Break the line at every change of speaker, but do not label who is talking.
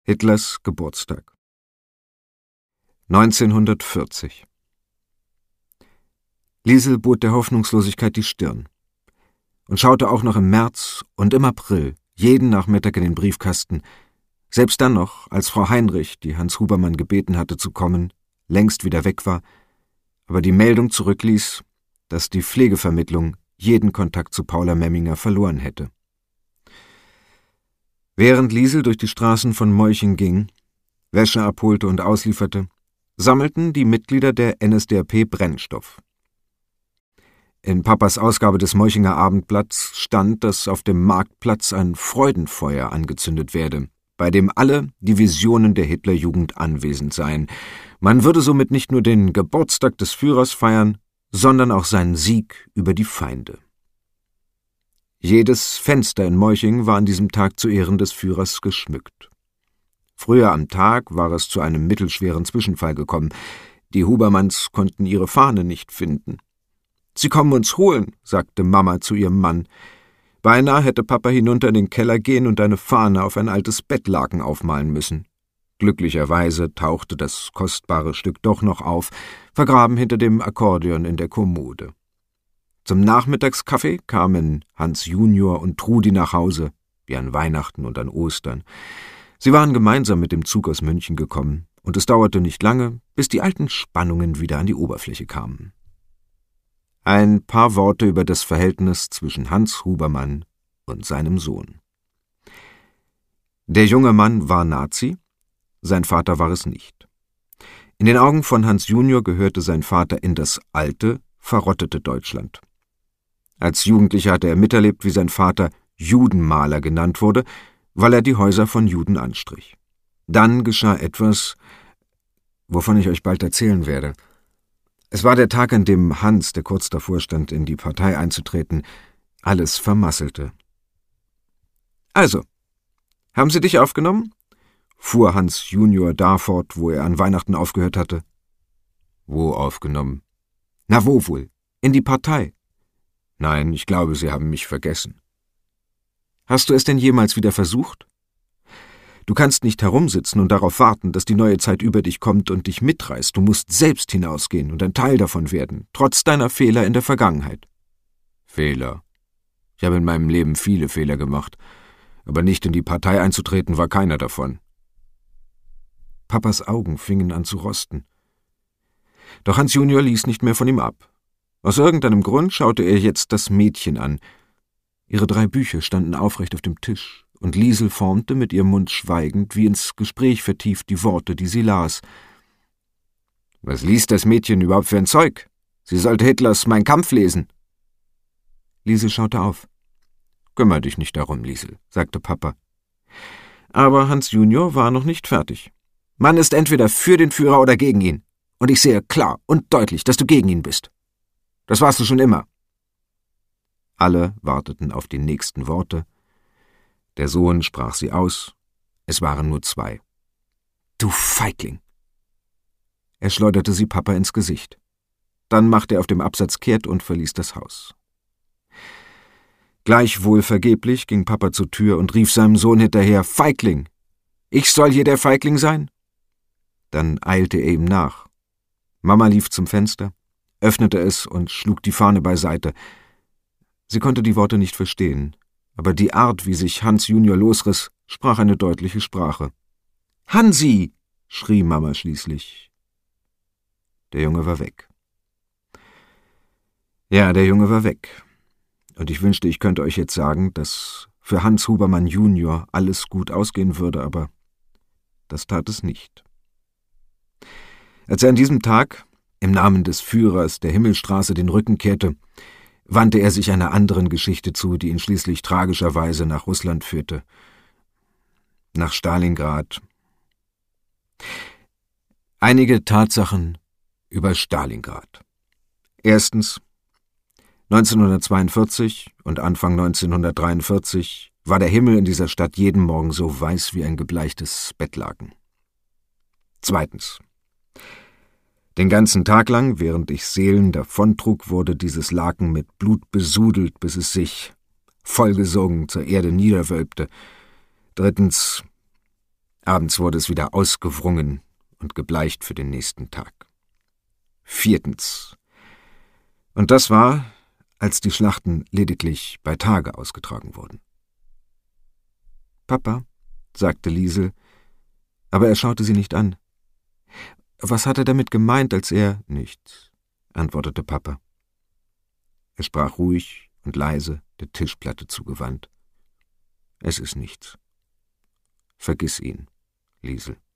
Hitlers Geburtstag. 1940. Liesel bot der Hoffnungslosigkeit die Stirn und schaute auch noch im März und im April jeden Nachmittag in den Briefkasten, selbst dann noch, als Frau Heinrich, die Hans Hubermann gebeten hatte zu kommen, längst wieder weg war, aber die Meldung zurückließ, dass die Pflegevermittlung jeden Kontakt zu Paula Memminger verloren hätte. Während Liesel durch die Straßen von Moiching ging, Wäsche abholte und auslieferte, sammelten die Mitglieder der NSDAP Brennstoff. In Papas Ausgabe des Moichinger Abendblatts stand, dass auf dem Marktplatz ein Freudenfeuer angezündet werde, bei dem alle Divisionen der Hitlerjugend anwesend seien. Man würde somit nicht nur den Geburtstag des Führers feiern, sondern auch seinen Sieg über die Feinde. Jedes Fenster in Moiching war an diesem Tag zu Ehren des Führers geschmückt. Früher am Tag war es zu einem mittelschweren Zwischenfall gekommen. Die Hubermanns konnten ihre Fahne nicht finden. »Sie kommen uns holen«, sagte Mama zu ihrem Mann. Beinahe hätte Papa hinunter in den Keller gehen und eine Fahne auf ein altes Bettlaken aufmalen müssen. Glücklicherweise tauchte das kostbare Stück doch noch auf, vergraben hinter dem Akkordeon in der Kommode. Zum Nachmittagskaffee kamen Hans Junior und Trudi nach Hause, wie an Weihnachten und an Ostern. Sie waren gemeinsam mit dem Zug aus München gekommen, und es dauerte nicht lange, bis die alten Spannungen wieder an die Oberfläche kamen. Ein paar Worte über das Verhältnis zwischen Hans Hubermann und seinem Sohn. Der junge Mann war Nazi, sein Vater war es nicht. In den Augen von Hans Junior gehörte sein Vater in das alte, verrottete Deutschland. Als Jugendlicher hatte er miterlebt, wie sein Vater Judenmaler genannt wurde, weil er die Häuser von Juden anstrich. Dann geschah etwas, wovon ich euch bald erzählen werde. Es war der Tag, an dem Hans, der kurz davor stand, in die Partei einzutreten, alles vermasselte. »Also, haben Sie dich aufgenommen?« fuhr Hans Junior da fort, wo er an Weihnachten aufgehört hatte. »Wo aufgenommen?« »Na, wo wohl? In die Partei?« »Nein, ich glaube, Sie haben mich vergessen.« »Hast du es denn jemals wieder versucht? Du kannst nicht herumsitzen und darauf warten, dass die neue Zeit über dich kommt und dich mitreißt. Du musst selbst hinausgehen und ein Teil davon werden, trotz deiner Fehler in der Vergangenheit.« »Fehler? Ich habe in meinem Leben viele Fehler gemacht, aber nicht in die Partei einzutreten war keiner davon.« Papas Augen fingen an zu rosten. Doch Hans Junior ließ nicht mehr von ihm ab. Aus irgendeinem Grund schaute er jetzt das Mädchen an. Ihre 3 Bücher standen aufrecht auf dem Tisch, und Liesel formte mit ihrem Mund schweigend, wie ins Gespräch vertieft, die Worte, die sie las. »Was liest das Mädchen überhaupt für ein Zeug? Sie sollte Hitlers Mein Kampf lesen.« Liesel schaute auf. »Kümmer dich nicht darum, Liesel«, sagte Papa. Aber Hans Junior war noch nicht fertig. »Man ist entweder für den Führer oder gegen ihn. Und ich sehe klar und deutlich, dass du gegen ihn bist. Das warst du schon immer.« Alle warteten auf die nächsten Worte. Der Sohn sprach sie aus. Es waren nur 2. »Du Feigling!« Er schleuderte sie Papa ins Gesicht. Dann machte er auf dem Absatz kehrt und verließ das Haus. Gleichwohl vergeblich ging Papa zur Tür und rief seinem Sohn hinterher: »Feigling! Ich soll hier der Feigling sein?« Dann eilte er ihm nach. Mama lief zum Fenster, öffnete es und schlug die Fahne beiseite. Sie konnte die Worte nicht verstehen, aber die Art, wie sich Hans Junior losriss, sprach eine deutliche Sprache. »Hansi!« schrie Mama schließlich. Der Junge war weg. Ja, der Junge war weg. Und ich wünschte, ich könnte euch jetzt sagen, dass für Hans Hubermann Junior alles gut ausgehen würde, aber das tat es nicht. Als er an diesem Tag im Namen des Führers der Himmelstraße den Rücken kehrte, wandte er sich einer anderen Geschichte zu, die ihn schließlich tragischerweise nach Russland führte. Nach Stalingrad. Einige Tatsachen über Stalingrad. Erstens: 1942 und Anfang 1943 war der Himmel in dieser Stadt jeden Morgen so weiß wie ein gebleichtes Bettlaken. Zweitens: Den ganzen Tag lang, während ich Seelen davontrug, wurde dieses Laken mit Blut besudelt, bis es sich, vollgesogen, zur Erde niederwölbte. Drittens: Abends wurde es wieder ausgewrungen und gebleicht für den nächsten Tag. 4. Und das war, als die Schlachten lediglich bei Tage ausgetragen wurden. »Papa«, sagte Liesel, aber er schaute sie nicht an. »Was hat er damit gemeint, als er...« »Nichts«, antwortete Papa. Er sprach ruhig und leise, der Tischplatte zugewandt. »Es ist nichts. Vergiss ihn, Liesel.«